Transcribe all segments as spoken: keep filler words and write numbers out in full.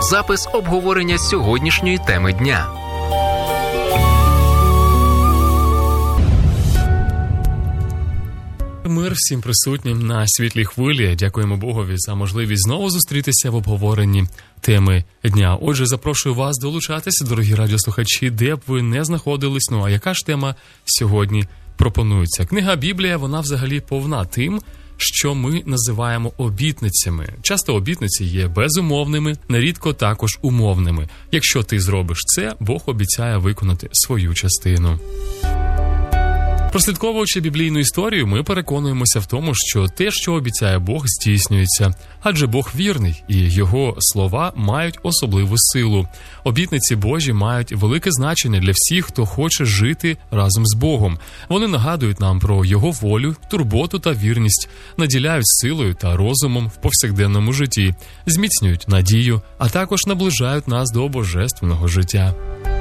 запис обговорення сьогоднішньої теми дня. Мир всім присутнім на світлій хвилі. Дякуємо Богові за можливість знову зустрітися в обговоренні теми дня. Отже, запрошую вас долучатися, дорогі радіослухачі, де б ви не знаходились. Ну, а яка ж тема сьогодні пропонується? Книга Біблія, вона взагалі повна тим, що ми називаємо обітницями. Часто обітниці є безумовними, нерідко також умовними. Якщо ти зробиш це, Бог обіцяє виконати свою частину. Прослідковуючи біблійну історію, ми переконуємося в тому, що те, що обіцяє Бог, здійснюється. Адже Бог вірний, і Його слова мають особливу силу. Обітниці Божі мають велике значення для всіх, хто хоче жити разом з Богом. Вони нагадують нам про Його волю, турботу та вірність, наділяють силою та розумом в повсякденному житті, зміцнюють надію, а також наближають нас до божественного життя.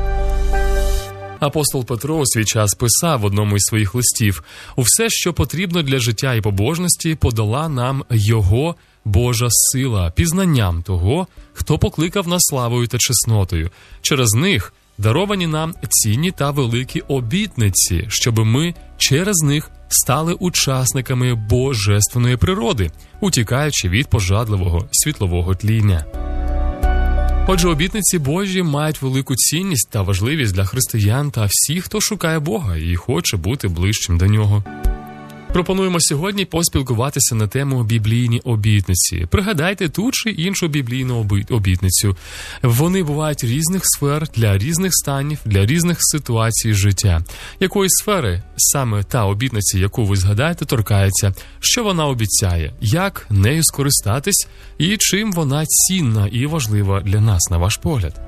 Апостол Петро у свій час писав в одному із своїх листів: «Усе, що потрібно для життя і побожності, подала нам Його Божа сила, пізнанням того, хто покликав нас славою та чеснотою. Через них даровані нам цінні та великі обітниці, щоби ми через них стали учасниками божественної природи, утікаючи від пожадливого світлового тління». Отже, обітниці Божі мають велику цінність та важливість для християн та всіх, хто шукає Бога і хоче бути ближчим до Нього. Пропонуємо сьогодні поспілкуватися на тему біблійні обітниці. Пригадайте ту чи іншу біблійну обітницю. Вони бувають різних сфер, для різних станів, для різних ситуацій життя. Якої сфери саме та обітниця, яку ви згадаєте, торкається? Що вона обіцяє? Як нею скористатись? І чим вона цінна і важлива для нас, на ваш погляд?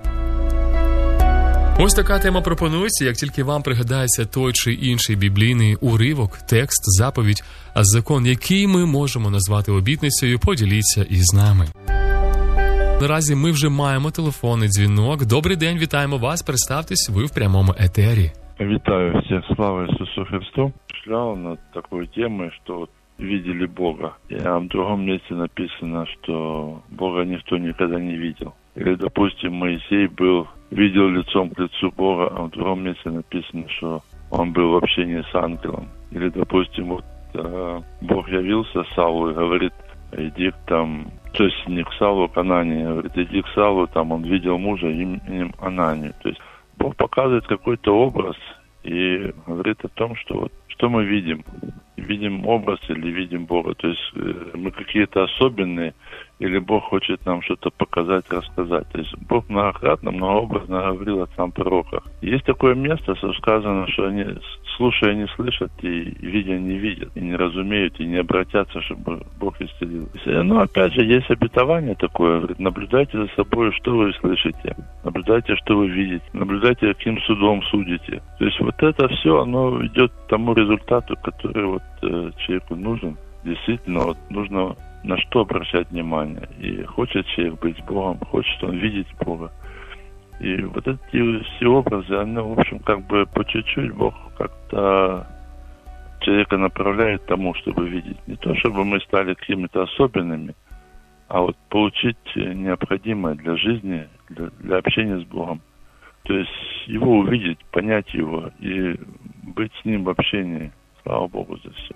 Ось така тема пропонується, як тільки вам пригадається той чи інший біблійний уривок, текст, заповідь, а закон, який ми можемо назвати обітницею, поділіться із нами. Наразі ми вже маємо телефонний дзвінок. Добрий день, вітаємо вас, представтесь, ви в прямому етері. Вітаю всіх, слава Ісусу Христу. Шлял над такою темою, що вот видели Бога. А в другом месте написано, что Бога никто никогда не видел. Или, допустим, Моисей был, видел лицом к лицу Бога, а в другом месте написано, что он был в общении с ангелом. Или, допустим, вот э, Бог явился Саулу и говорит: иди там, то есть не к Саулу, к Анании, говорит: иди к Саулу, там он видел мужа именем Ананию. То есть Бог показывает какой-то образ и говорит о том, что вот что мы видим. Видим образ или видим Бога. То есть мы какие-то особенные, или Бог хочет нам что-то показать, рассказать. То есть Бог многократно, многообразно говорил отцам пророках. Есть такое место, что сказано, что они, слушая, не слышат, и видя, не видят, и не разумеют, и не обратятся, чтобы Бог исцелил. Но опять же, есть обетование такое, говорит: наблюдайте за собой, что вы слышите, наблюдайте, что вы видите, наблюдайте, каким судом судите. То есть вот это все, оно идет к тому результату, который вот э, человеку нужен. Действительно, вот нужно на что обращать внимание. И хочет человек быть с Богом, хочет он видеть Бога. И вот эти все образы, они, в общем, как бы по чуть-чуть Бог как-то человека направляет к тому, чтобы видеть. Не то, чтобы мы стали какими-то особенными, а вот получить необходимое для жизни, для, для общения с Богом. То есть его увидеть, понять его и быть с ним в общении. Слава Богу за все.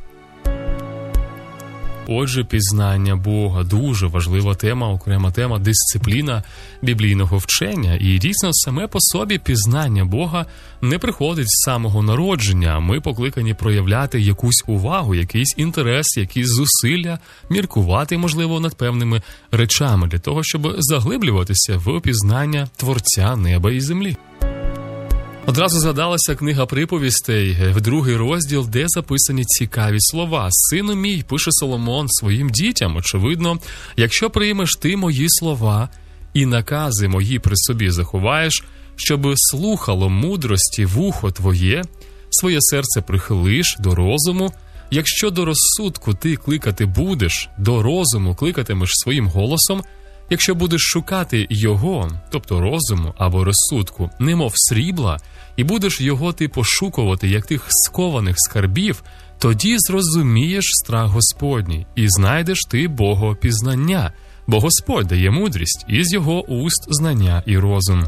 Отже, пізнання Бога – дуже важлива тема, окрема тема, дисципліна біблійного вчення. І дійсно, саме по собі пізнання Бога не приходить з самого народження. Ми покликані проявляти якусь увагу, якийсь інтерес, якісь зусилля, міркувати, можливо, над певними речами, для того, щоб заглиблюватися в пізнання Творця неба і землі. Одразу згадалася книга приповістей, в другий розділ, де записані цікаві слова. «Сину мій», пише Соломон своїм дітям, очевидно, «якщо приймеш ти мої слова і накази мої при собі заховаєш, щоби слухало мудрості вухо твоє, своє серце прихилиш до розуму, якщо до розсудку ти кликати будеш, до розуму кликатимеш своїм голосом, якщо будеш шукати його, тобто розуму або розсудку, немов срібла, і будеш його ти пошукувати, як тих скованих скарбів, тоді зрозумієш страх Господній, і знайдеш ти Богопізнання, бо Господь дає мудрість, і з його уст знання і розум.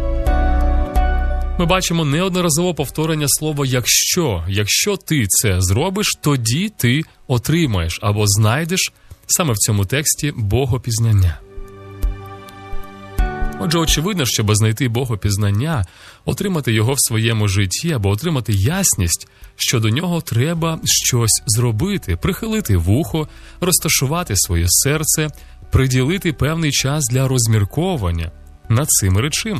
Ми бачимо неодноразово повторення слова «якщо». Якщо ти це зробиш, тоді ти отримаєш або знайдеш саме в цьому тексті богопізнання. Отже, очевидно, щоб знайти богопізнання, отримати його в своєму житті або отримати ясність, що до нього треба щось зробити, прихилити вухо, розташувати своє серце, приділити певний час для розмірковування над цими речима.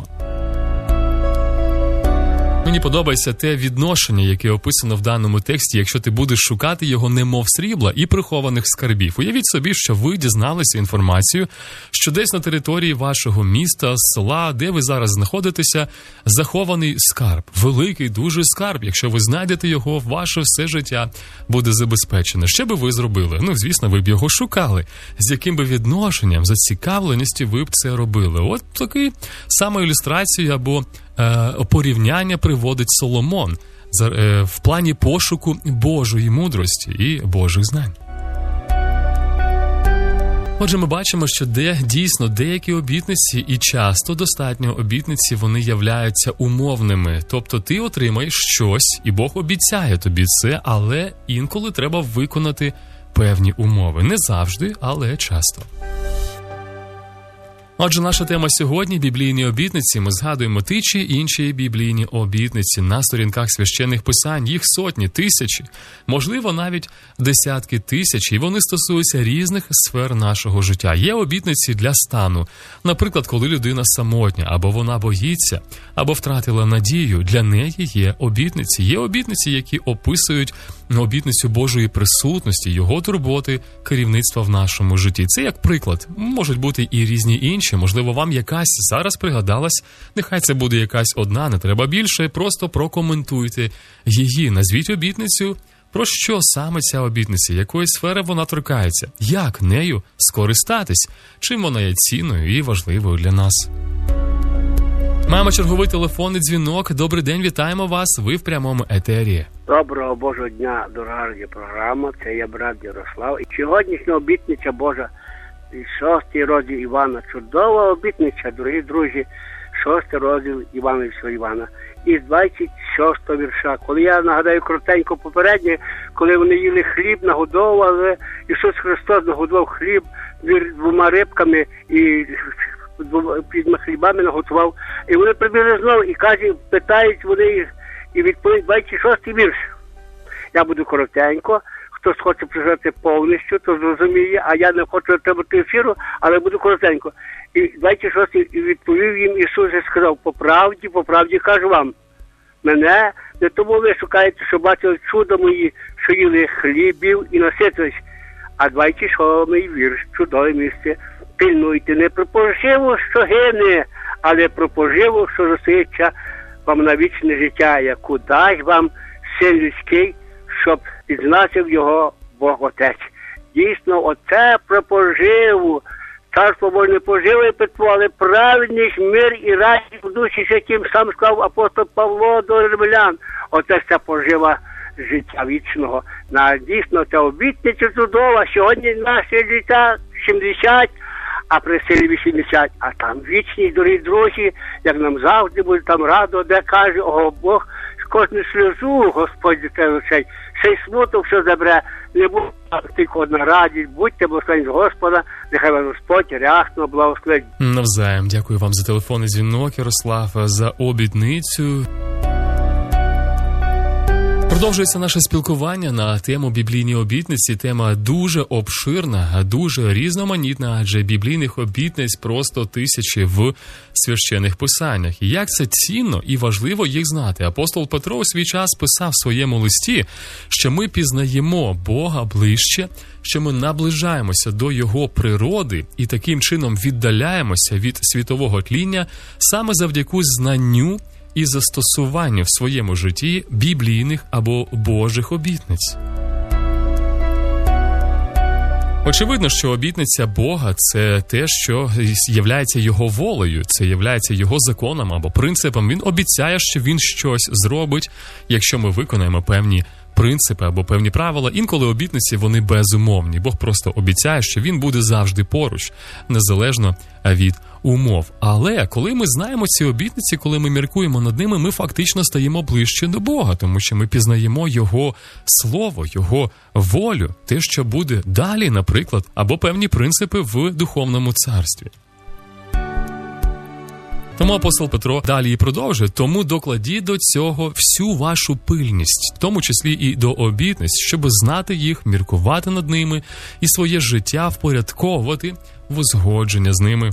Мені подобається те відношення, яке описано в даному тексті, якщо ти будеш шукати його немов срібла і прихованих скарбів. Уявіть собі, що ви дізналися інформацію, що десь на території вашого міста, села, де ви зараз знаходитеся, захований скарб. Великий, дуже скарб. Якщо ви знайдете його, ваше все життя буде забезпечене. Що би ви зробили? Ну, звісно, ви б його шукали. З яким би відношенням, зацікавленістю ви б це робили? От таку саму ілюстрацію або порівняння приводить Соломон в плані пошуку Божої мудрості і Божих знань. Отже, ми бачимо, що де дійсно деякі обітниці, і часто достатньо обітниці, вони являються умовними. Тобто ти отримаєш щось, і Бог обіцяє тобі це, але інколи треба виконати певні умови. Не завжди, але часто. Отже, наша тема сьогодні – біблійні обітниці. Ми згадуємо ті чи інші біблійні обітниці на сторінках священних писань. Їх сотні, тисячі, можливо, навіть десятки тисяч, і вони стосуються різних сфер нашого життя. Є обітниці для стану. Наприклад, коли людина самотня, або вона боїться, або втратила надію, для неї є обітниці. Є обітниці, які описують обітницю Божої присутності, його турботи, керівництва в нашому житті. Це як приклад. Можуть бути і різні інші. Можливо, вам якась зараз пригадалась. Нехай це буде якась одна, не треба більше. Просто прокоментуйте її. Назвіть обітницю. Про що саме ця обітниця? Якої сфери вона торкається? Як нею скористатись? Чим вона є цінною і важливою для нас? Маємо черговий телефонний дзвінок. Добрий день, вітаємо вас. Ви в прямому етері. Доброго Божого дня, дорога радіопрограма. Це я брат Ярослав. І сьогоднішня обітниця Божа, шостий розділ Івана. Чудова обітниця, дорогі друзі. Шостий розділ Івановича Івана. Із двадцять шостого вірша. Коли я нагадаю коротенько попереднє, коли вони їли хліб, нагодовували, Ісус Христос нагодував хліб двома рибками і під хлібами наготував. І вони прибігли знову і кажуть, питають вони, і відповідь двадцять шостий вірш. Я буду коротенько. Хтось хоче прижати повністю, то зрозуміє, а я не хочу отримати ефіру, але буду коротенько. І двадцять шостий відповів їм Ісус і сказав, по правді, по правді кажу вам, мене не тому ви шукаєте, що бачили чудо мої, що їли хлібів і наситились. А двадцять шостий вірш, чудове місце. Пильнуйте не про поживу, що гине, але про поживу, що зостається вам на вічне життя, яку дасть вам син людський, щоб пізнався його Бог Отець. Дійсно, оце про поживу. Царство Боже не поживе питво, але праведність, мир і радість в душі, яким сам сказав апостол Павло до римлян. Оце ця пожива життя вічного. На дійсно ця обітниця чудова. Сьогодні наше життя сімдесят, а при силі вісімдесят. А там вічність, дорогі друзі, як нам завжди буде там радо, де каже, о Бог, кожну сльозу Господь дітей очей, цей смуток, що забере, не буде тільки одна радість, будьте благословені Господа, нехай вас Господь рясно благословить. Навзаєм, дякую вам за телефонний дзвінок, Ярослав, за обітницю. Продовжується наше спілкування на тему біблійні обітниці. Тема дуже обширна, дуже різноманітна, адже біблійних обітниць просто тисячі в священих писаннях. І як це цінно і важливо їх знати. Апостол Петро у свій час писав в своєму листі, що ми пізнаємо Бога ближче, що ми наближаємося до Його природи і таким чином віддаляємося від світового тління саме завдяки знанню і застосуванню в своєму житті біблійних або Божих обітниць. Очевидно, що обітниця Бога – це те, що являється Його волею, це являється Його законом або принципом. Він обіцяє, що Він щось зробить, якщо ми виконаємо певні принципи або певні правила. Інколи обітниці, вони безумовні. Бог просто обіцяє, що він буде завжди поруч, незалежно від умов. Але коли ми знаємо ці обітниці, коли ми міркуємо над ними, ми фактично стаємо ближче до Бога, тому що ми пізнаємо Його слово, Його волю, те, що буде далі, наприклад, або певні принципи в духовному царстві. Тому апостол Петро далі і продовжує: тому докладіть до цього всю вашу пильність, в тому числі і до обітниць, щоб знати їх, міркувати над ними і своє життя впорядковувати в узгодження з ними.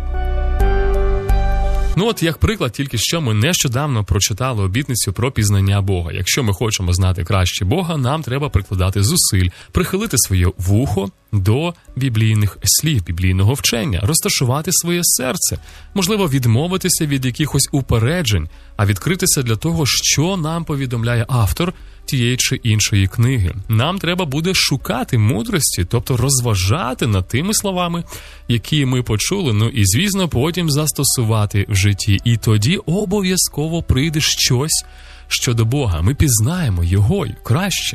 Ну от, як приклад, тільки що ми нещодавно прочитали обітницю про пізнання Бога. Якщо ми хочемо знати краще Бога, нам треба прикладати зусиль, прихилити своє вухо до біблійних слів, біблійного вчення, розташувати своє серце, можливо, відмовитися від якихось упереджень, а відкритися для того, що нам повідомляє автор тієї чи іншої книги. Нам треба буде шукати мудрості, тобто розважати над тими словами, які ми почули, ну і, звісно, потім застосувати в житті. І тоді обов'язково прийде щось щодо Бога. Ми пізнаємо Його краще.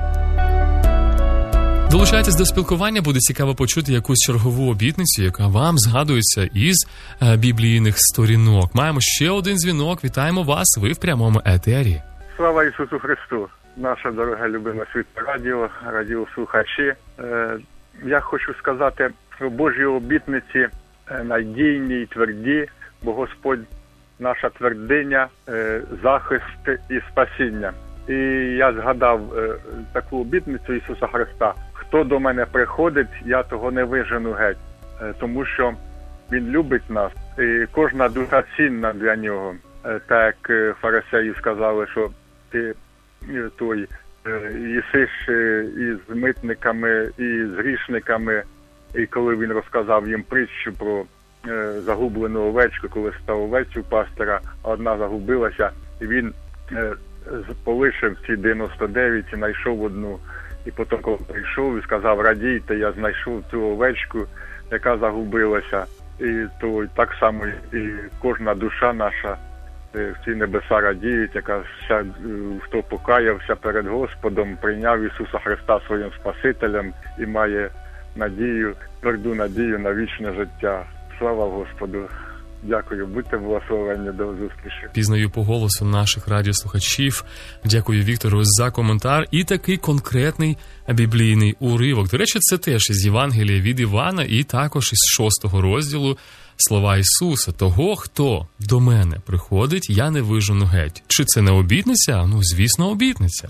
Долучайтесь до спілкування, буде цікаво почути якусь чергову обітницю, яка вам згадується із е, біблійних сторінок. Маємо ще один дзвінок. Вітаємо вас, ви в прямому етері. Слава Ісусу Христу! Наше дороге любиме світле радіо, радіослухачі. Е, я хочу сказати, що Божі обітниці надійні і тверді, бо Господь наша твердиня, е, захист і спасіння. І я згадав е, таку обітницю Ісуса Христа: хто до мене приходить, я того не вижену геть, е, тому що Він любить нас, і кожна душа цінна для Нього. Е, так як фарисеї сказали, що ти е, той е, їсиш е, із митниками, і з грішниками, і коли Він розказав їм притчу про е, загублену овечку, коли став овець у пастора, а одна загубилася, і Він е, полишив ці дев'яносто дев'ять і знайшов одну. І потім, коли прийшов і сказав: радійте, я знайшов цю овечку, яка загубилася. І то так само і кожна душа наша, всі небеса радіють, яка вся, хто покаявся перед Господом, прийняв Ісуса Христа своїм Спасителем і має надію, тверду надію на вічне життя. Слава Господу! Дякую, будьте благословенні, до зустрічі. Пізнаю по голосу наших радіослухачів. Дякую Віктору за коментар і такий конкретний біблійний уривок. До речі, це теж із Євангелія від Івана і також із шостого розділу слова Ісуса: того, хто до мене приходить, я не вижену геть. Чи це не обітниця? Ну, звісно, обітниця.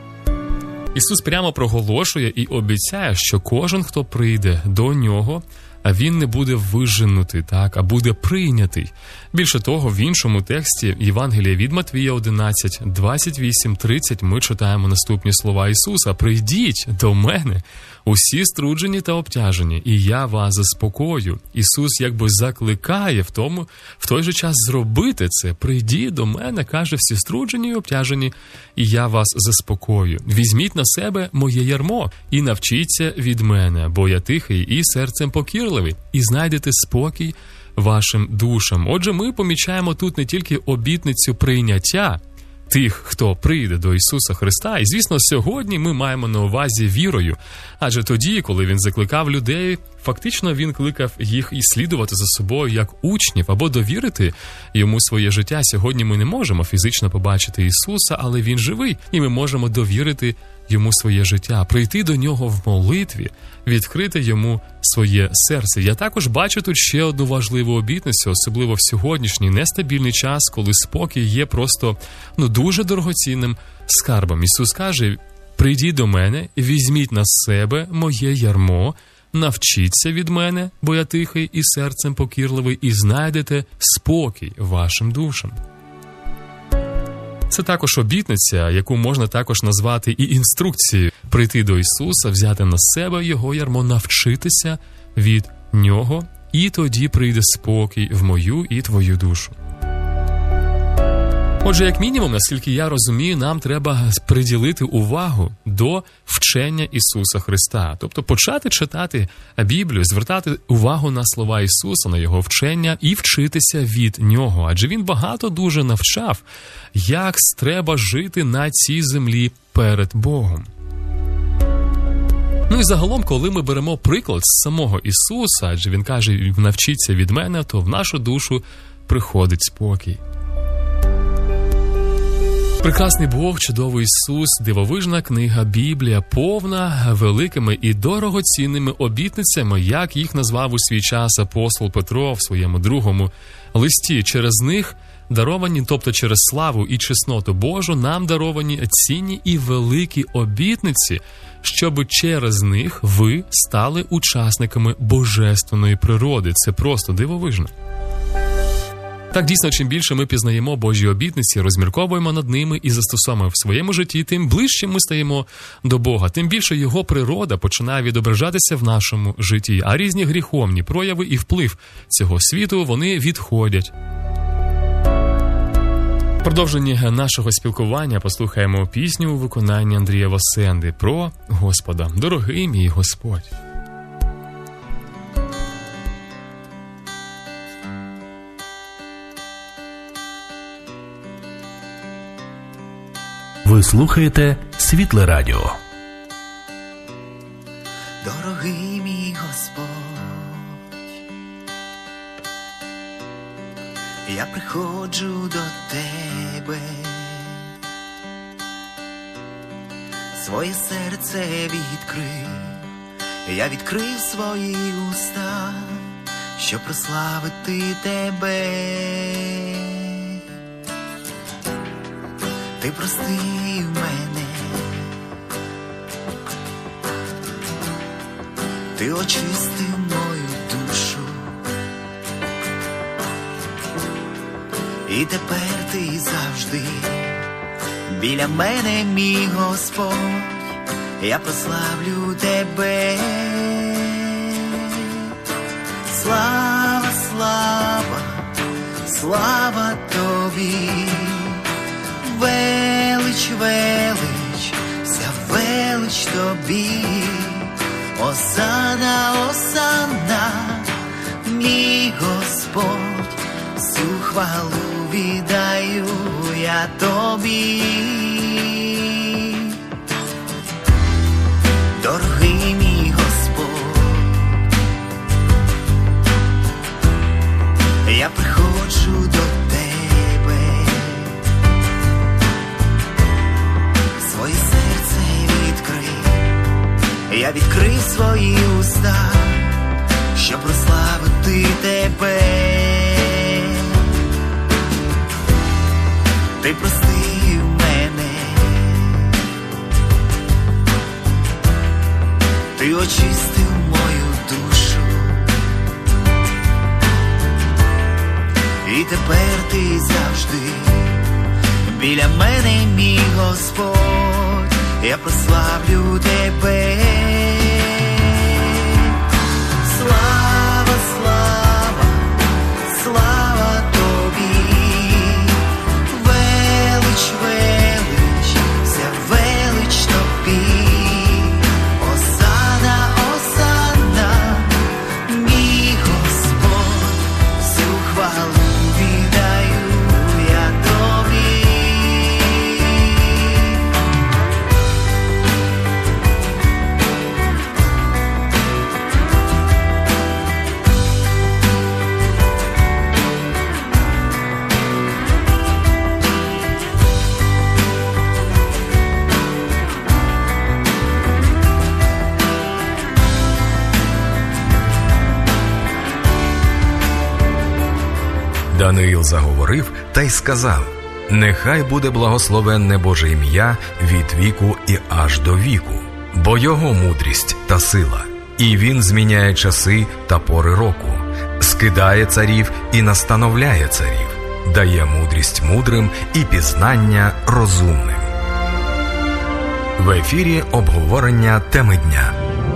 Ісус прямо проголошує і обіцяє, що кожен, хто прийде до Нього, а він не буде виженутий, так, а буде прийнятий. Більше того, в іншому тексті Євангелія від Матвія одинадцять, двадцять вісім, тридцять ми читаємо наступні слова Ісуса: «Прийдіть до мене, усі струджені та обтяжені, і я вас заспокою». Ісус якби закликає в тому, в той же час зробити це. «Прийдіть до мене», каже, «всі струджені і обтяжені, і я вас заспокою. Візьміть на себе моє ярмо і навчіться від мене, бо я тихий і серцем покірливий, і знайдете спокій вашим душам». Отже, ми помічаємо тут не тільки обітницю прийняття тих, хто прийде до Ісуса Христа, і, звісно, сьогодні ми маємо на увазі вірою. Адже тоді, коли Він закликав людей, фактично Він кликав їх і слідувати за собою як учнів, або довірити Йому своє життя. Сьогодні ми не можемо фізично побачити Ісуса, але Він живий, і ми можемо довірити Йому своє життя, прийти до Нього в молитві, відкрити Йому своє серце. Я також бачу тут ще одну важливу обітницю, особливо в сьогоднішній нестабільний час, коли спокій є просто, ну, дуже дорогоцінним скарбом. Ісус каже: «Прийдіть до мене, візьміть на себе моє ярмо, навчіться від мене, бо я тихий і серцем покірливий, і знайдете спокій вашим душам». Це також обітниця, яку можна також назвати і інструкцією: прийти до Ісуса, взяти на себе Його ярмо, навчитися від Нього, і тоді прийде спокій в мою і твою душу. Отже, як мінімум, наскільки я розумію, нам треба приділити увагу до вчення Ісуса Христа. Тобто почати читати Біблію, звертати увагу на слова Ісуса, на Його вчення і вчитися від Нього. Адже Він багато дуже навчав, як треба жити на цій землі перед Богом. Ну і загалом, коли ми беремо приклад з самого Ісуса, адже Він каже, навчіться від мене, то в нашу душу приходить спокій. Прекрасний Бог, чудовий Ісус, дивовижна книга Біблія, повна великими і дорогоцінними обітницями, як їх назвав у свій час апостол Петро в своєму другому листі. Через них даровані, тобто через славу і чесноту Божу, нам даровані цінні і великі обітниці, щоб через них ви стали учасниками божественної природи. Це просто дивовижно. Так, дійсно, чим більше ми пізнаємо Божі обітниці, розмірковуємо над ними і застосовуємо в своєму житті, тим ближче ми стаємо до Бога, тим більше Його природа починає відображатися в нашому житті, а різні гріховні прояви і вплив цього світу, вони відходять. В продовженні нашого спілкування послухаємо пісню у виконанні Андрія Васенди про Господа. Дорогий мій Господь. Ви слухаєте Світле Радіо. Дорогий мій Господь, я приходжу до Тебе, своє серце відкрив, я відкрив свої уста, щоб прославити Тебе. Ти простив мене, ти очистив мою душу, і тепер ти завжди біля мене, мій Господь, я прославлю Тебе. Слава, слава, слава Тобі, велич, велич, вся велич Тобі, Осанна, Осанна, мій Господь, всю хвалу віддаю я Тобі. Дорогий мій Господь, я приходжу до Тебе, своє серце відкрив, я відкрив свої уста, щоб прославити Тебе. Ти простив мене, ти очистив мою душу, і тепер ти завжди біля мене, мій Господь, я прославлю Тебе. Слава, слава, слава Тобі, велич, велич, вся велич Тобі, Осанна, Осанна, мій Господь, всю хвалу віддаю я Тобі. Даниїл заговорив та й сказав: «Нехай буде благословенне Боже ім'я від віку і аж до віку, бо Його мудрість та сила, і Він зміняє часи та пори року, скидає царів і настановляє царів, дає мудрість мудрим і пізнання розумним». В ефірі обговорення теми дня.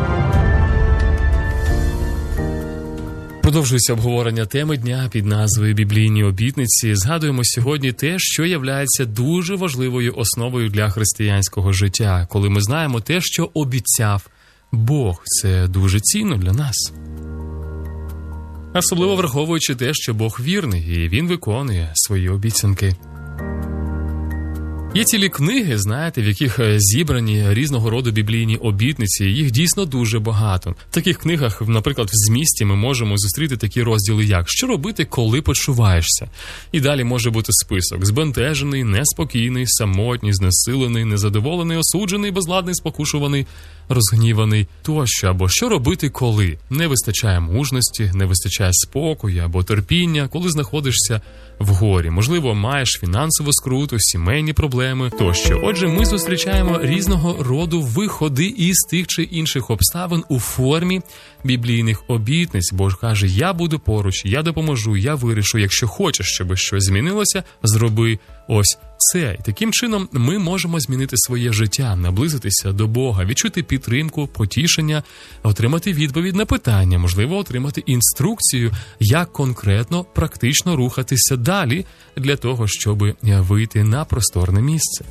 Продовжується обговорення теми дня під назвою «Біблійні обітниці». Згадуємо сьогодні те, що являється дуже важливою основою для християнського життя, коли ми знаємо те, що обіцяв Бог. Це дуже цінно для нас. Особливо враховуючи те, що Бог вірний, і Він виконує свої обіцянки. Є цілі книги, знаєте, в яких зібрані різного роду біблійні обітниці, їх дійсно дуже багато. В таких книгах, наприклад, в змісті ми можемо зустріти такі розділи, як «Що робити, коли почуваєшся?». І далі може бути список: збентежений, неспокійний, самотній, знесилений, незадоволений, осуджений, безладний, спокушуваний, розгніваний тощо. Або «Що робити, коли не вистачає мужності, не вистачає спокою або терпіння, коли знаходишся в горі, можливо, маєш фінансову скруту, сімейні проблеми тощо». Отже, ми зустрічаємо різного роду виходи із тих чи інших обставин у формі біблійних обітниць. Бог каже: «Я буду поруч, я допоможу, я вирішу. Якщо хочеш, щоб щось змінилося, зроби ось це». І таким чином ми можемо змінити своє життя, наблизитися до Бога, відчути підтримку, потішення, отримати відповідь на питання, можливо, отримати інструкцію, як конкретно, практично рухатися далі для того, щоб вийти на просторне місце.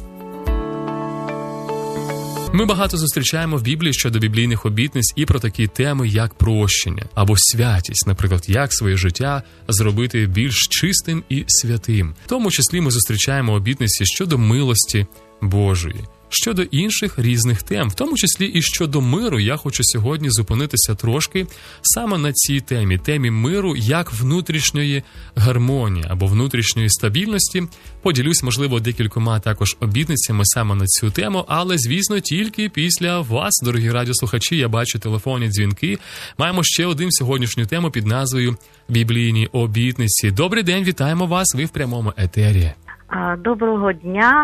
Ми багато зустрічаємо в Біблії щодо біблійних обітниць і про такі теми, як прощення або святість, наприклад, як своє життя зробити більш чистим і святим. В тому числі ми зустрічаємо обітниці щодо милості Божої, щодо інших різних тем, в тому числі і щодо миру. Я хочу сьогодні зупинитися трошки саме на цій темі, темі миру як внутрішньої гармонії або внутрішньої стабільності. Поділюсь, можливо, декількома також обітницями саме на цю тему, але, звісно, тільки після вас, дорогі радіослухачі. Я бачу телефонні дзвінки. Маємо ще один сьогоднішню тему під назвою «Біблійні обітниці». Добрий день, вітаємо вас, ви в прямому етері. Доброго дня.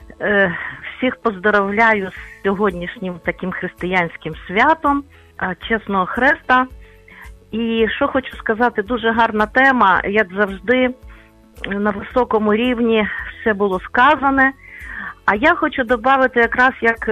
Всіх поздоровляю з сьогоднішнім таким християнським святом Чесного Хреста. І що хочу сказати, дуже гарна тема, як завжди, на високому рівні все було сказане. А я хочу додати, якраз як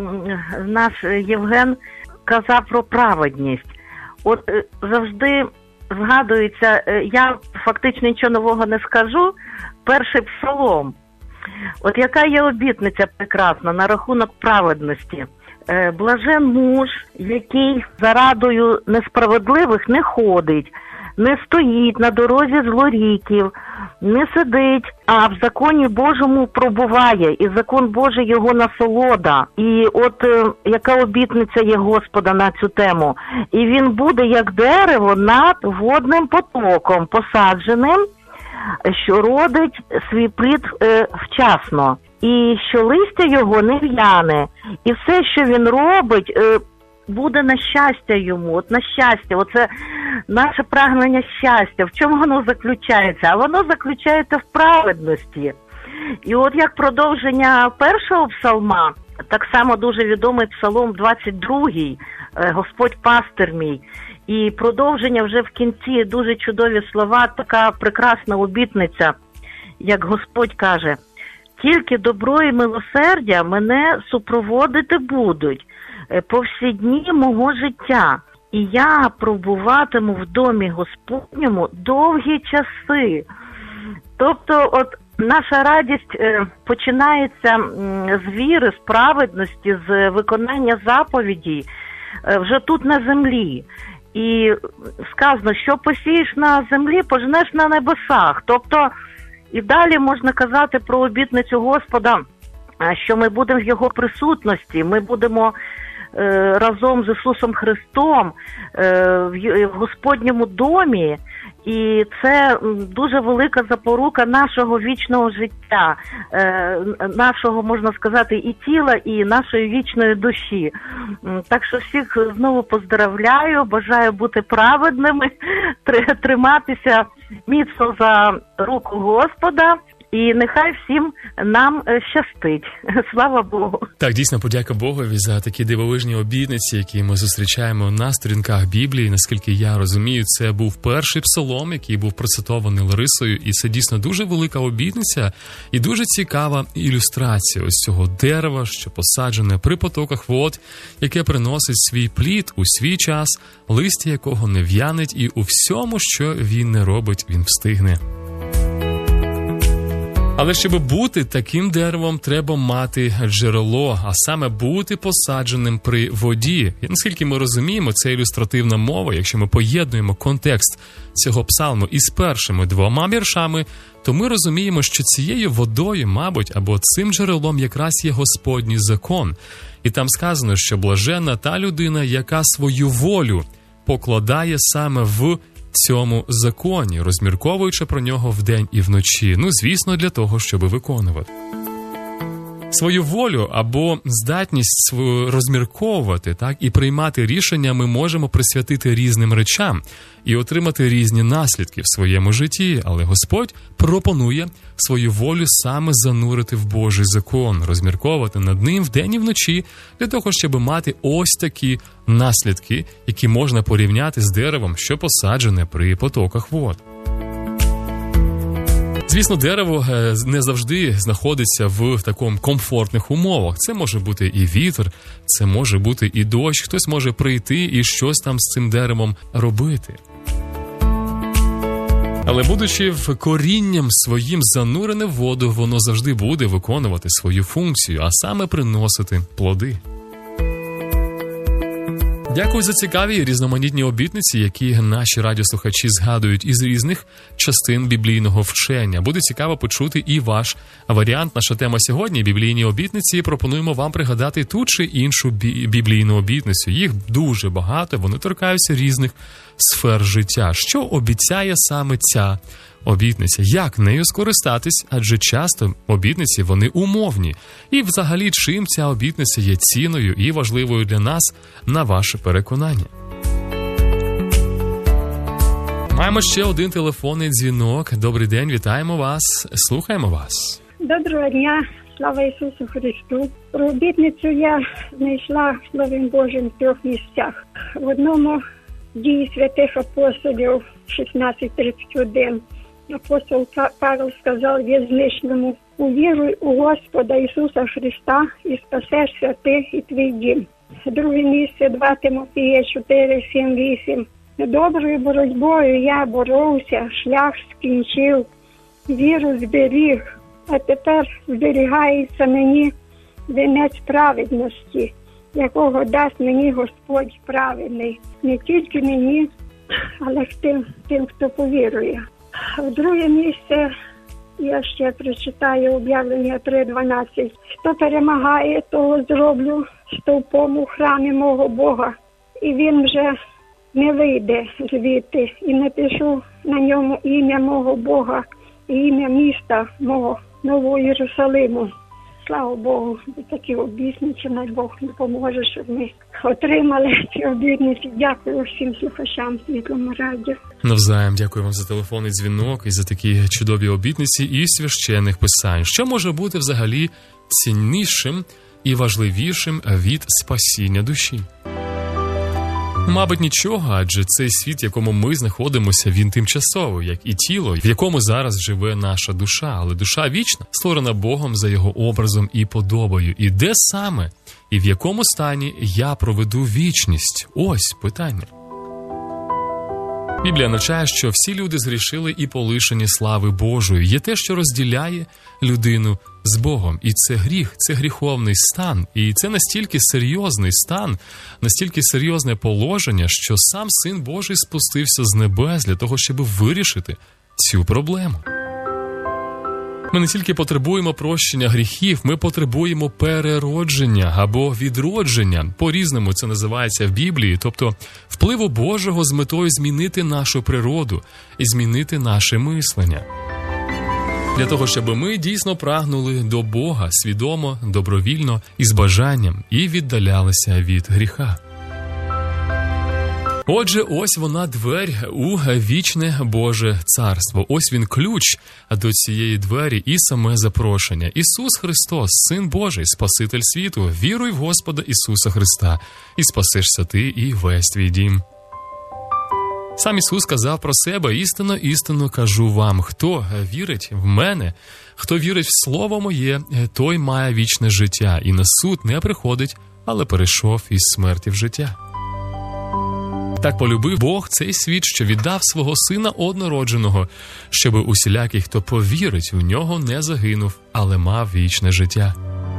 наш Євген казав про праведність. От завжди згадується, я фактично нічого нового не скажу, перший псалом. От яка є обітниця прекрасна на рахунок праведності. Блажен муж, який за радою несправедливих не ходить, не стоїть на дорозі злоріків, не сидить, а в законі Божому пробуває, і закон Божий його насолода. І от е, яка обітниця є Господа на цю тему. І він буде як дерево над водним потоком, посадженим, що родить свій плід е, вчасно, і що листя його не в'яне, і все, що він робить, е, буде на щастя йому, от на щастя, оце наше прагнення щастя. В чому воно заключається? А воно заключається в праведності. І от як продовження першого псалма, так само дуже відомий псалом двадцять другий, «Господь пастир мій». І продовження вже в кінці, дуже чудові слова, така прекрасна обітниця, як Господь каже: «Тільки добро і милосердя мене супроводити будуть по всі дні мого життя, і я пробуватиму в домі Господньому довгі часи». Тобто, от наша радість починається з віри, з праведності, з виконання заповідей вже тут на землі. І сказано, що посієш на землі, пожнеш на небесах. Тобто, і далі можна казати про обітницю Господа, що ми будемо в Його присутності, ми будемо е, разом з Ісусом Христом е, в, в Господньому домі. І це дуже велика запорука нашого вічного життя, нашого, можна сказати, і тіла, і нашої вічної душі. Так що всіх знову поздравляю, бажаю бути праведними, триматися міцно за руку Господа. І нехай всім нам щастить. Слава Богу. Так, дійсно, подяка Богові за такі дивовижні обітниці, які ми зустрічаємо на сторінках Біблії. Наскільки я розумію, це був перший псалом, який був процитований Ларисою. І це дійсно дуже велика обітниця і дуже цікава ілюстрація ось цього дерева, що посаджене при потоках вод, яке приносить свій плід у свій час, листя якого не в'янить, і у всьому, що він не робить, він встигне. Але щоб бути таким деревом, треба мати джерело, а саме бути посадженим при воді. І наскільки ми розуміємо, це ілюстративна мова, якщо ми поєднуємо контекст цього псалму із першими двома віршами, то ми розуміємо, що цією водою, мабуть, або цим джерелом якраз є Господній закон. І там сказано, що блаженна та людина, яка свою волю покладає саме в цьому законі, розмірковуючи про нього вдень і вночі. Ну, звісно, для того, щоб виконувати. Свою волю або здатність свою розмірковувати, так, і приймати рішення ми можемо присвятити різним речам і отримати різні наслідки в своєму житті, але Господь пропонує свою волю саме занурити в Божий закон, розмірковувати над ним вдень і вночі, для того, щоб мати ось такі наслідки, які можна порівняти з деревом, що посаджене при потоках вод. Звісно, дерево не завжди знаходиться в такому комфортних умовах. Це може бути і вітер, це може бути і дощ, хтось може прийти і щось там з цим деревом робити. Але будучи в корінням своїм занурене в воду, воно завжди буде виконувати свою функцію, а саме приносити плоди. Дякую за цікаві і різноманітні обітниці, які наші радіослухачі згадують із різних частин біблійного вчення. Буде цікаво почути і ваш варіант. Наша тема сьогодні – біблійні обітниці. Пропонуємо вам пригадати ту чи іншу бі- біблійну обітницю. Їх дуже багато, вони торкаються різних сфер життя. Що обіцяє саме ця обітниця? Як нею скористатись? Адже часто обітниці, вони умовні. І взагалі, чим ця обітниця є цінною і важливою для нас, на ваше переконання? Маємо ще один телефонний дзвінок. Добрий день, вітаємо вас, слухаємо вас. Доброго дня, слава Ісусу Христу. Про обітницю я знайшла в Слові Божим в трьох місцях. В одному Дії святих апостолів шістнадцять тридцять один. Апостол Павел сказав в'язничному: «Увіруй у Господа Ісуса Христа і спасешся ти і твій дім». Друге місце два Тимофія чотири сім вісім. «Доброю боротьбою я боровся, шлях скінчив, віру зберіг, а тепер зберігається мені вінець праведності, якого дасть мені Господь праведний, не тільки мені, але тим, тим, хто повірує». В друге місце я ще прочитаю об'явлення три дванадцять. «Хто перемагає, того зроблю стовпом у храмі мого Бога, і він вже не вийде звідти, і напишу на ньому ім'я мого Бога і ім'я міста мого Нового Єрусалиму». Слава Богу, такі обітниці, най Бог допоможе, щоб ми отримали ці обітниці. Дякую всім слухачам Світлому радіо. Навзаєм дякую вам за телефонний дзвінок і за такі чудові обітниці і священних писань. Що може бути взагалі ціннішим і важливішим від спасіння душі? Мабуть, нічого, адже цей світ, в якому ми знаходимося, він тимчасовий, як і тіло, в якому зараз живе наша душа. Але душа вічна, створена Богом за його образом і подобою. І де саме, і в якому стані я проведу вічність? Ось питання. Біблія навчає, що всі люди згрішили і полишені слави Божої. Є те, що розділяє людину з Богом. І це гріх, це гріховний стан. І це настільки серйозний стан, настільки серйозне положення, що сам Син Божий спустився з небес для того, щоб вирішити цю проблему. Ми не тільки потребуємо прощення гріхів, ми потребуємо переродження або відродження. По-різному це називається в Біблії, тобто впливу Божого з метою змінити нашу природу і змінити наше мислення. Для того, щоб ми дійсно прагнули до Бога свідомо, добровільно і з бажанням і віддалялися від гріха. Отже, ось вона двері у вічне Боже царство. Ось він ключ до цієї двері і саме запрошення. Ісус Христос, Син Божий, Спаситель світу, віруй в Господа Ісуса Христа, і спасешся ти і весь твій дім. Сам Ісус сказав про себе: «Істинно, істинно кажу вам, хто вірить в мене, хто вірить в Слово моє, той має вічне життя, і на суд не приходить, але перейшов із смерті в життя». Так полюбив Бог цей світ, що віддав свого Сина однородженого, щоб усілякий, хто повірить у нього, не загинув, але мав вічне життя.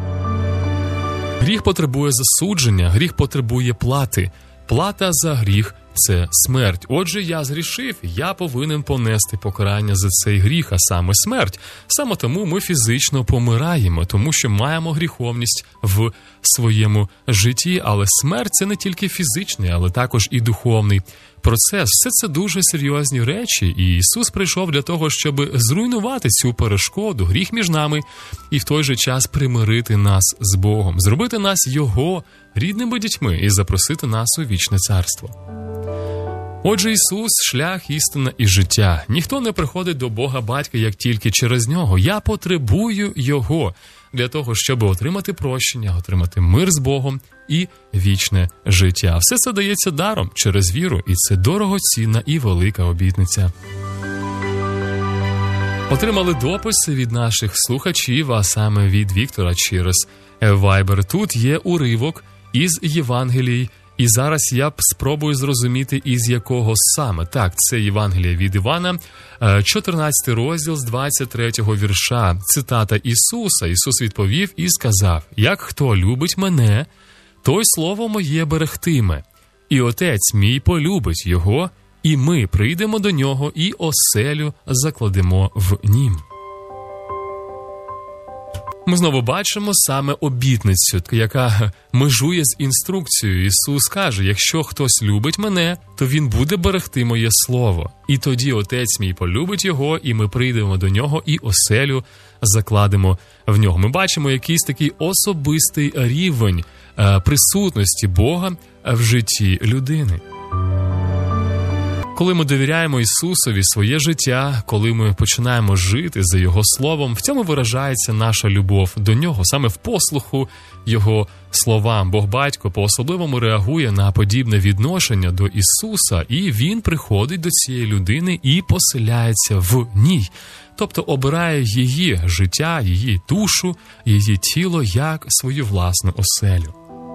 Гріх потребує засудження, гріх потребує плати. Плата за гріх – це смерть. Отже, я згрішив, я повинен понести покарання за цей гріх, а саме смерть. Саме тому ми фізично помираємо, тому що маємо гріховність в своєму житті. Але смерть – це не тільки фізичний, але також і духовний процес. Все це дуже серйозні речі, і Ісус прийшов для того, щоб зруйнувати цю перешкоду, гріх між нами, і в той же час примирити нас з Богом, зробити нас Його рідними дітьми і запросити нас у вічне царство. Отже, Ісус – шлях, істина і життя. Ніхто не приходить до Бога Батька, як тільки через Нього. Я потребую Його для того, щоб отримати прощення, отримати мир з Богом і вічне життя. Все це дається даром через віру, і це дорогоцінна і велика обітниця. Отримали дописи від наших слухачів, а саме від Віктора через Viber. Тут є уривок із Євангелій, і зараз я спробую зрозуміти, із якого саме. Так, це Євангелія від Івана, чотирнадцятий розділ з двадцять третього вірша. Цитата Ісуса. Ісус відповів і сказав: «Як хто любить мене, той слово моє берегтиме, і Отець мій полюбить його, і ми прийдемо до нього, і оселю закладемо в нім». Ми знову бачимо саме обітницю, яка межує з інструкцією. Ісус каже: якщо хтось любить мене, то він буде берегти моє слово. І тоді Отець мій полюбить його, і ми прийдемо до нього, і оселю закладемо в нього. Ми бачимо якийсь такий особистий рівень е, присутності Бога в житті людини. Коли ми довіряємо Ісусові своє життя, коли ми починаємо жити за Його Словом, в цьому виражається наша любов до Нього, саме в послуху Його словам. Бог Батько по-особливому реагує на подібне відношення до Ісуса, і Він приходить до цієї людини і поселяється в ній. Тобто обирає її життя, її душу, її тіло як свою власну оселю.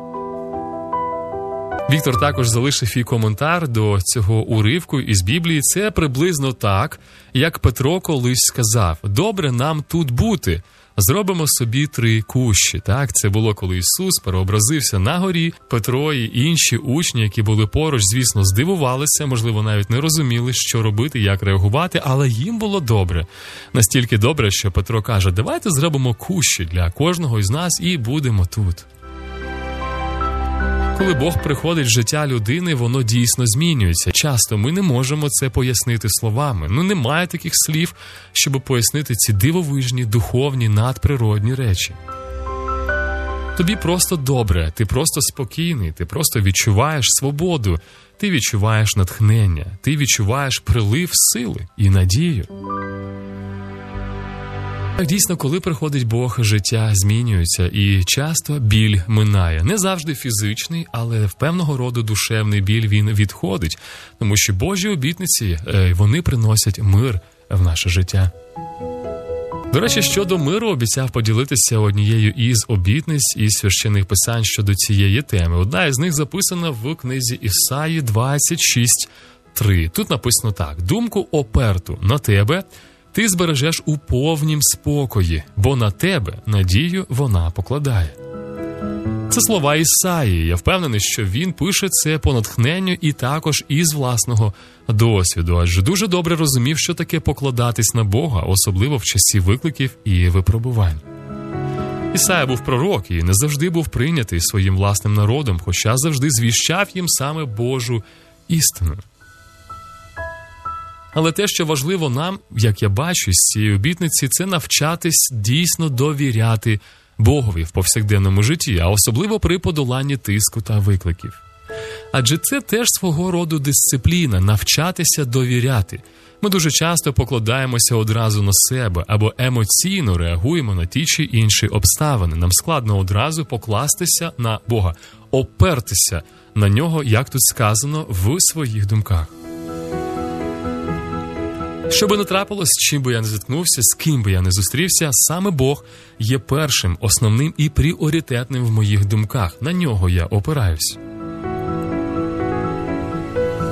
Віктор також залишив і коментар до цього уривку із Біблії. Це приблизно так, як Петро колись сказав: «Добре нам тут бути, зробимо собі три кущі». Так, це було, коли Ісус переобразився на горі. Петро і інші учні, які були поруч, звісно, здивувалися, можливо, навіть не розуміли, що робити, як реагувати, але їм було добре. Настільки добре, що Петро каже: «Давайте зробимо кущі для кожного із нас і будемо тут». Коли Бог приходить в життя людини, воно дійсно змінюється. Часто ми не можемо це пояснити словами. Ну, немає таких слів, щоб пояснити ці дивовижні, духовні, надприродні речі. Тобі просто добре, ти просто спокійний, ти просто відчуваєш свободу, ти відчуваєш натхнення, ти відчуваєш прилив сили і надію. Дійсно, коли приходить Бог, життя змінюється, і часто біль минає. Не завжди фізичний, але в певного роду душевний біль він відходить, тому що Божі обітниці, вони приносять мир в наше життя. До речі, щодо миру обіцяв поділитися однією із обітниць із священних писань щодо цієї теми. Одна із них записана в книзі Ісаї двадцять шість три. Тут написано так: «Думку оперту на тебе ти збережеш у повнім спокої, бо на тебе надію вона покладає». Це слова Ісаї. Я впевнений, що він пише це по натхненню і також із власного досвіду, адже дуже добре розумів, що таке покладатись на Бога, особливо в часі викликів і випробувань. Ісая був пророк і не завжди був прийнятий своїм власним народом, хоча завжди звіщав їм саме Божу істину. Але те, що важливо нам, як я бачу з цієї обітниці, це навчатись дійсно довіряти Богові в повсякденному житті, а особливо при подоланні тиску та викликів. Адже це теж свого роду дисципліна – навчатися довіряти. Ми дуже часто покладаємося одразу на себе або емоційно реагуємо на ті чи інші обставини. Нам складно одразу покластися на Бога, опертися на Нього, як тут сказано, в своїх думках. Що би не трапилось, з чим би я не зіткнувся, з ким би я не зустрівся, саме Бог є першим, основним і пріоритетним в моїх думках. На Нього я опираюсь.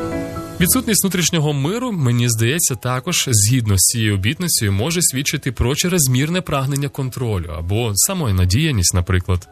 Відсутність внутрішнього миру, мені здається, також, згідно з цією обітницею, може свідчити про чрезмірне прагнення контролю або самонадіяність, наприклад.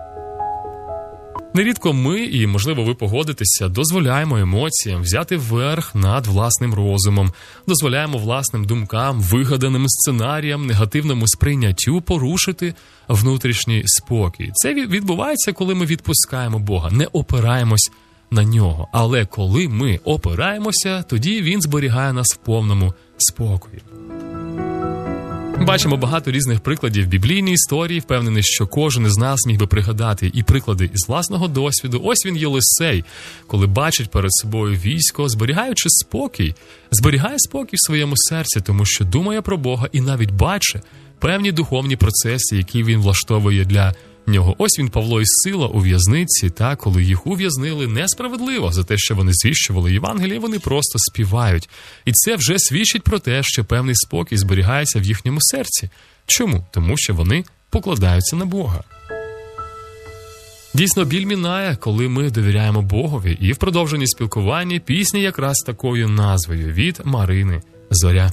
Нерідко ми, і, можливо, ви погодитеся, дозволяємо емоціям взяти верх над власним розумом, дозволяємо власним думкам, вигаданим сценаріям, негативному сприйняттю порушити внутрішній спокій. Це відбувається, коли ми відпускаємо Бога, не опираємось на Нього. Але коли ми опираємося, тоді Він зберігає нас в повному спокої. Бачимо багато різних прикладів в біблійній історії, впевнений, що кожен із нас міг би пригадати і приклади із власного досвіду. Ось він, Єлисей, коли бачить перед собою військо, зберігаючи спокій, зберігає спокій в своєму серці, тому що думає про Бога і навіть бачить певні духовні процеси, які він влаштовує для нього. Ось він, Павло, і Сила у в'язниці, та коли їх ув'язнили несправедливо за те, що вони звіщували Євангеліє, вони просто співають. І це вже свідчить про те, що певний спокій зберігається в їхньому серці. Чому? Тому що вони покладаються на Бога. Дійсно, біль мінає, коли ми довіряємо Богові, і в продовженні спілкування пісні якраз такою назвою від Марини «Зоря».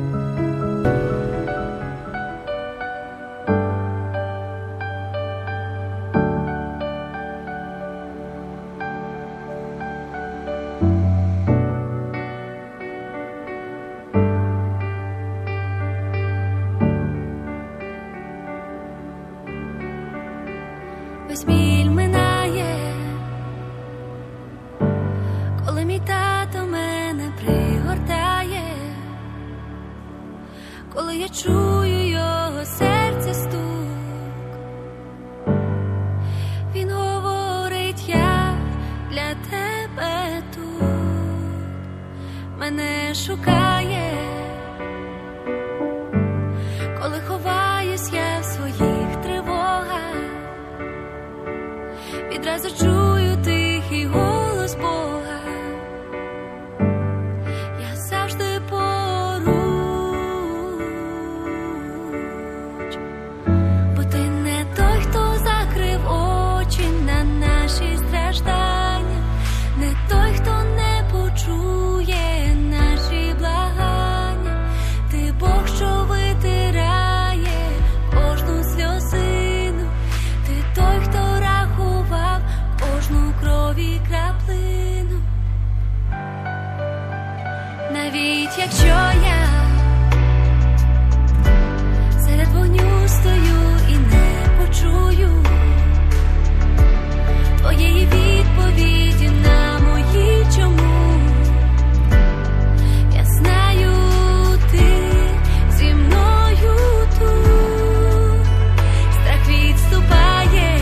Весь біль минає, коли мій тато мене пригортає, коли я чую його серця стук. Він говорить, я для тебе тут, мене шукає, коли ховаюсь я в своїх тривогах. Відразу чую тихий голос Бога. Я завжди поруч, бо ти не той, хто закрив очі на наші страждання, не той, хто не почує наші благання. Ти Бог, що витирає кожну сльозину, ти той, хто кожну крові краплину. Навіть якщо я серед вогню стою і не почую твоєї відповіді на мої чому, я знаю, ти зі мною тут. Страх відступає,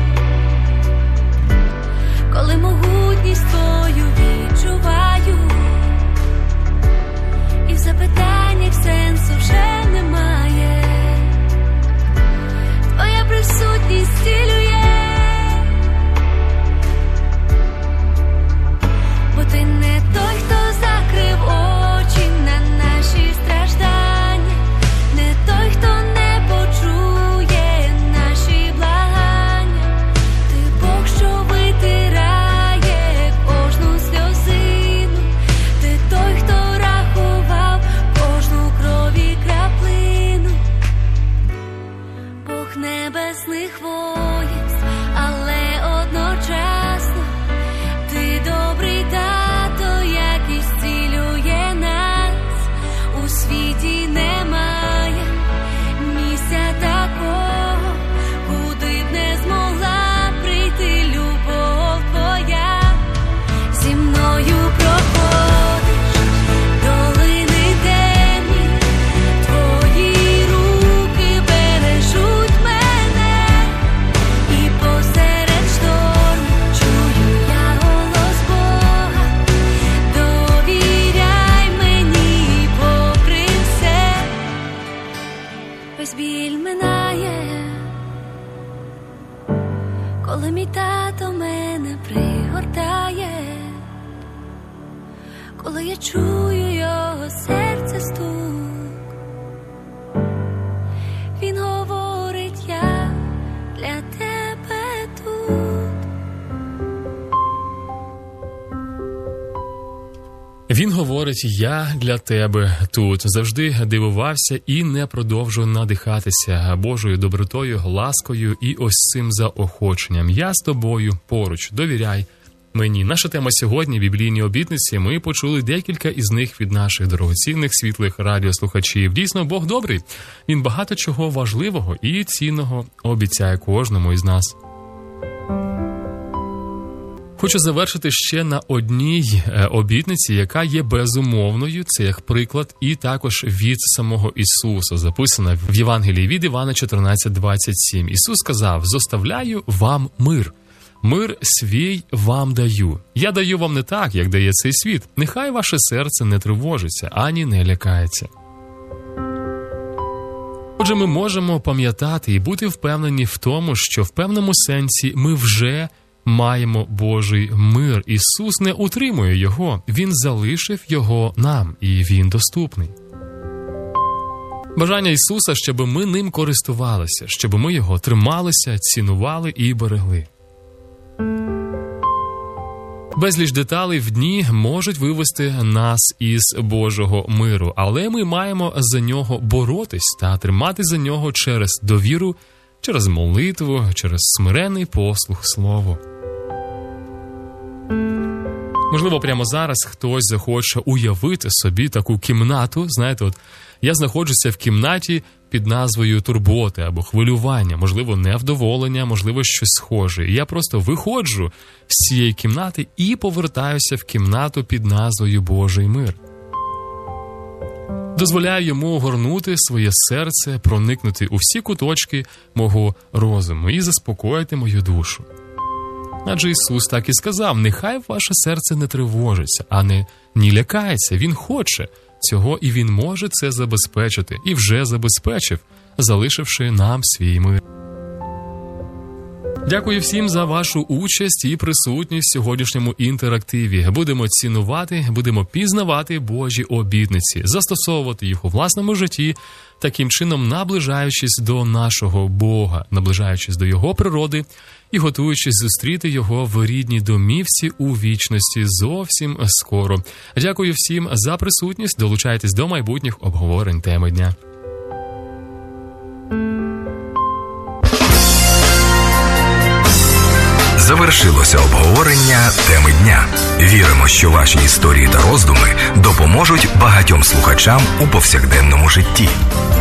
коли могутність твою відчуваю, і в запитаннях сенсу вже немає. Твоя присутність зцілює, бо ти не той, хто закрив очі на наші страждання, не той, хто не почує наші благання. Ти Бог, що витирає кожну сльозину, ти той, хто рахував кожну крові краплину. Бог небесних воїнств, але одночасно ти добрий тато, який зцілює нас. У світі немає місця такого, куди б не змогла прийти любов твоя. Зі мною проходиш долини темні, твої руки бережуть мене, і посеред шторму чую я голос Бога. Довіряй мені попри все. Весь біль минає, коли мій тато мене пригортає, коли я чую його серця стук. Він говорить, я для тебе тут. говорить: «Я для тебе тут». Завжди дивувався і не продовжую надихатися Божою добротою, ласкою і ось цим заохоченням. Я з тобою поруч, довіряй мені. Наша тема сьогодні – біблійні обітниці. Ми почули декілька із них від наших дорогоцінних світлих радіослухачів. Дійсно, Бог добрий. Він багато чого важливого і цінного обіцяє кожному із нас. Хочу завершити ще на одній обітниці, яка є безумовною. Це як приклад і також від самого Ісуса. Записано в Євангелії від Івана чотирнадцять двадцять сім. Ісус сказав: «Зоставляю вам мир. Мир свій вам даю. Я даю вам не так, як дає цей світ. Нехай ваше серце не тривожиться, ані не лякається». Отже, ми можемо пам'ятати і бути впевнені в тому, що в певному сенсі ми вже маємо Божий мир. Ісус не утримує його, Він залишив його нам, і Він доступний. Бажання Ісуса, щоб ми ним користувалися, щоб ми його трималися, цінували і берегли. Безліч деталей в дні можуть вивести нас із Божого миру, але ми маємо за нього боротись та тримати за нього через довіру, через молитву, через смиренний послух Слову. Можливо, прямо зараз хтось захоче уявити собі таку кімнату. Знаєте, от я знаходжуся в кімнаті під назвою турботи або хвилювання, можливо, невдоволення, можливо, щось схоже. І я просто виходжу з цієї кімнати і повертаюся в кімнату під назвою Божий мир. Дозволяю йому огорнути своє серце, проникнути у всі куточки мого розуму і заспокоїти мою душу. Адже Ісус так і сказав: «Нехай ваше серце не тривожиться, а не ні лякається». Він хоче цього, і Він може це забезпечити, і вже забезпечив, залишивши нам свій мир. Дякую всім за вашу участь і присутність в сьогоднішньому інтерактиві. Будемо цінувати, будемо пізнавати Божі обітниці, застосовувати їх у власному житті, таким чином наближаючись до нашого Бога, наближаючись до Його природи і готуючись зустріти Його в рідній домівці у вічності зовсім скоро. Дякую всім за присутність, долучайтесь до майбутніх обговорень теми дня. Завершилося обговорення теми дня. Віримо, що ваші історії та роздуми допоможуть багатьом слухачам у повсякденному житті.